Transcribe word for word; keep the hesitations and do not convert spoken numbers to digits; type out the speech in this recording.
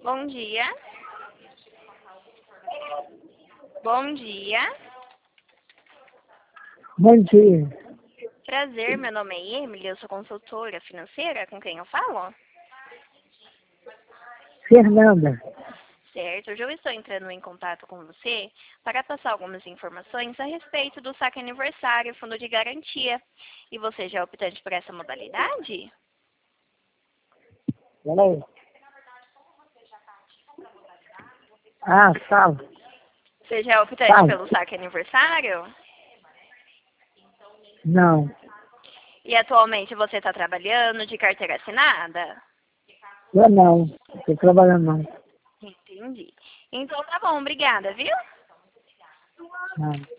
Bom dia. Bom dia. Bom dia. Prazer, meu nome é Emily, eu sou consultora financeira, com quem eu falo? Fernanda. Certo, hoje eu estou entrando em contato com você para passar algumas informações a respeito do saque aniversário, fundo de garantia. E você já é optante por essa modalidade? Peraí. Ah, fala. Você já é optante Fala. pelo saque aniversário? Não. E atualmente você está trabalhando de carteira assinada? Eu não. Estou trabalhando não. Entendi. Então tá bom, obrigada, viu? Não.